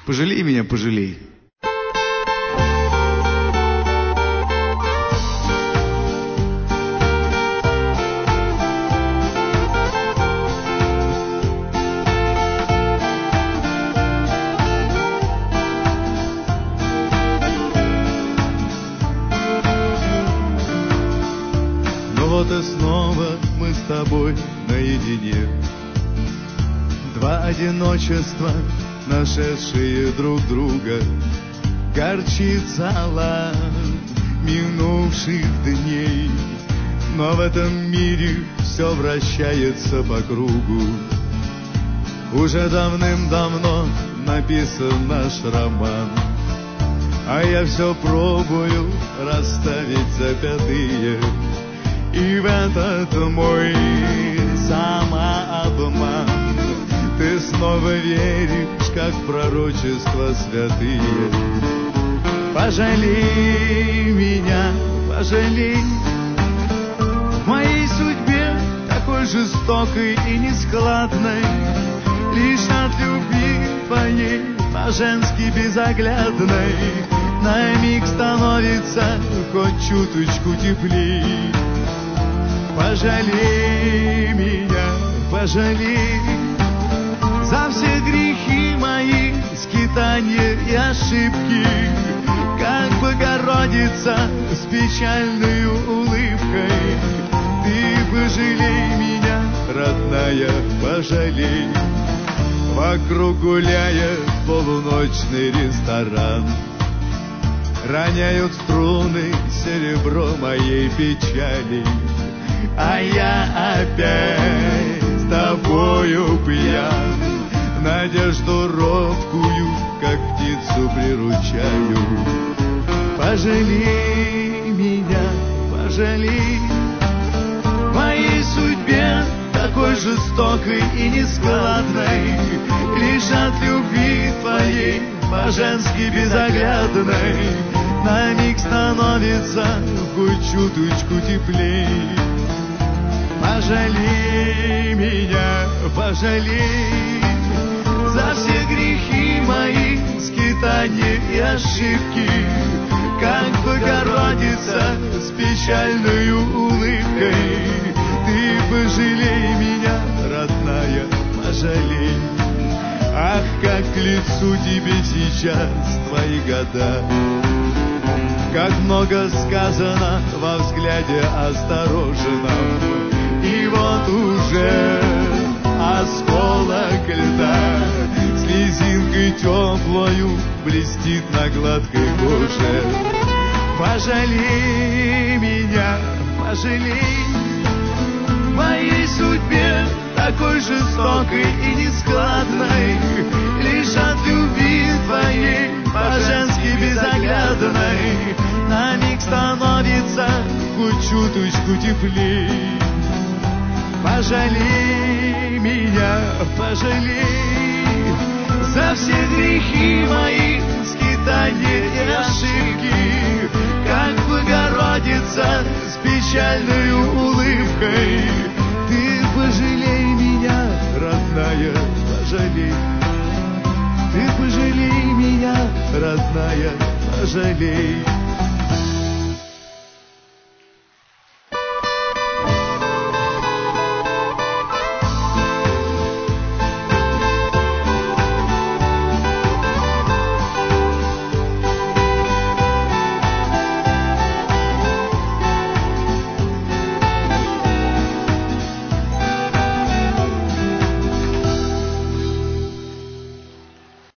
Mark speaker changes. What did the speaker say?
Speaker 1: Пожалей меня, пожалей.
Speaker 2: Вот и снова мы с тобой наедине. Два одиночества, нашедшие друг друга. Горчит зала минувших дней, но в этом мире все вращается по кругу. Уже давным-давно написан наш роман, а я все пробую расставить запятые. И в этот мой самообман ты снова веришь, как пророчества святые. Пожалей меня, пожалей. В моей судьбе такой жестокой и нескладной, лишь от любви твоей по-женски безоглядной на миг становится хоть чуточку теплей. Пожалей меня, пожалей за все грехи мои, скитания и ошибки, как Богородица с печальной улыбкой. Ты пожалей меня, родная, пожалей. Вокруг гуляет полуночный ресторан, роняют струны серебро моей печали. А я опять с тобою пьян, надежду робкую, как птицу приручаю. Пожалей меня, пожалей. В моей судьбе такой жестокой и нескладной, лишь от любви твоей по-женски безоглядной на миг становится хоть чуточку теплей. Пожалей меня, пожалей за все грехи мои, скитания и ошибки, как Богородица с печальной улыбкой. Ты пожалей меня, родная, пожалей. Ах, как к лицу тебе сейчас твои года, как много сказано во взгляде осторожном. И вот уже осколок льда слезинкой теплою блестит на гладкой коже. Пожалей меня, пожалей. В моей судьбе такой жестокой и нескладной, лишь от любви твоей по-женски безоглядной на миг становится хоть чуточку теплей. Пожалей меня, пожалей за все грехи мои, скитания и ошибки, как Богородица с печальной улыбкой. Ты пожалей меня, родная, пожалей. Ты пожалей меня, родная, пожалей.